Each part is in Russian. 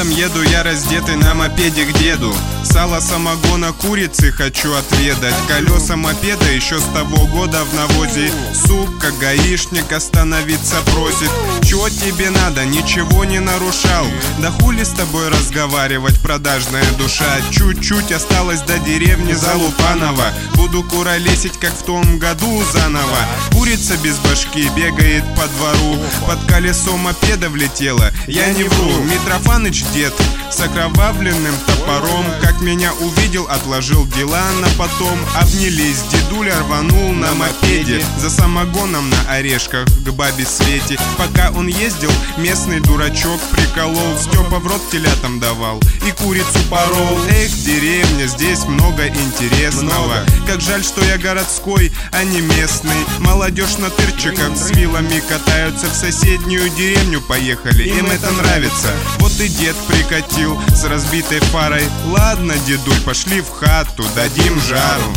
Летом еду я раздетый на мопеде к деду. Сало, самогона, курицы хочу отведать. Колеса мопеда еще с того года в навозе. Сука, гаишник остановиться просит. Чё тебе надо, ничего не нарушал. Да хули с тобой разговаривать, продажная душа. Чуть-чуть осталось до деревни Залупаново. Буду куролесить, как в том году заново. Курица без башки бегает по двору. Под колесо мопеда влетела, я не вру. Митрофаныч дед с окровавленным топором, как меня увидел, отложил дела на потом. Обнялись, дедуля рванул на мопеде за самогоном на орешках к бабе Свете. Пока он ездил, местный дурачок приколол. Степа в рот телятам давал и курицу порол. Эх, деревня, здесь много интересного. Как жаль, что я городской, а не местный. Молодежь на тырчиках с вилами катаются, в соседнюю деревню поехали, им это нравится. Вот и дед прикатил с разбитой фарой. Ладно, дедуль, пошли в хату, дадим жару.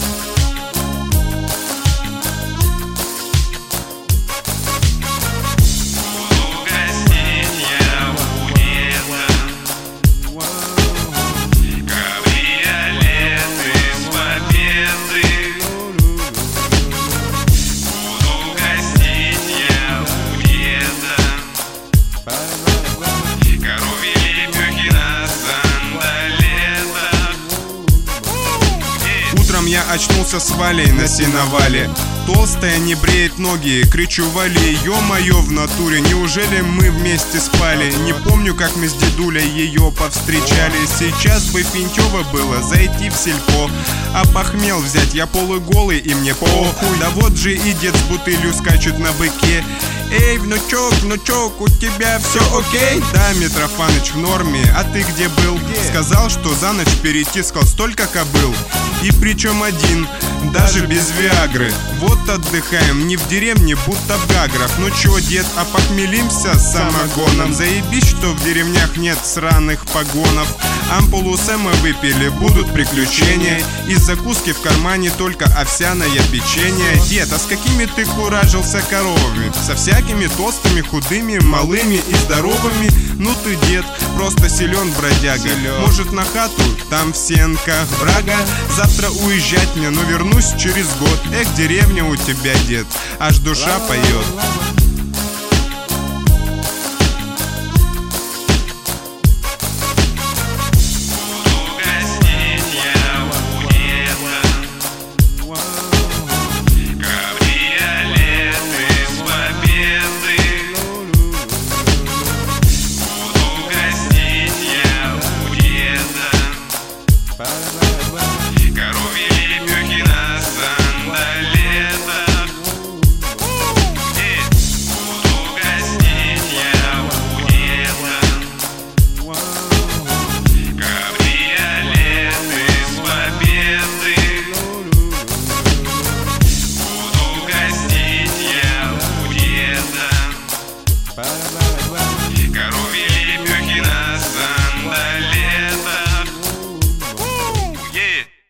Утром я очнулся с Валей на сеновале. Толстая не бреет ноги, кричу: Вали, ё-моё, в натуре, неужели мы вместе спали? Не помню, как мы с дедулей ее повстречали. Сейчас бы финтёво было зайти в сельпо, а похмел взять я полуголый и мне похуй. Да вот же и дед с бутылью скачет на быке. Эй, внучок, у тебя все окей? Да, Митрофаныч, в норме, а ты где был? Сказал, что за ночь перетискал столько кобыл. И причем один, даже без виагры. Вот отдыхаем, не в деревне, будто в Гаграх. Ну чё, дед, а похмелимся с самогоном? Заебись, что в деревнях нет сраных погонов. Ампулу Сэма выпили, будут приключения. Из закуски в кармане только овсяное печенье. Дед, а с какими ты куражился коровами? Со всякими толстыми, худыми, малыми и здоровыми. Ну ты, дед, просто силен бродяга. Может, на хату, там в сенках брага. Завтра уезжать мне, но вернусь через год. Эх, деревня у тебя, дед, аж душа поет.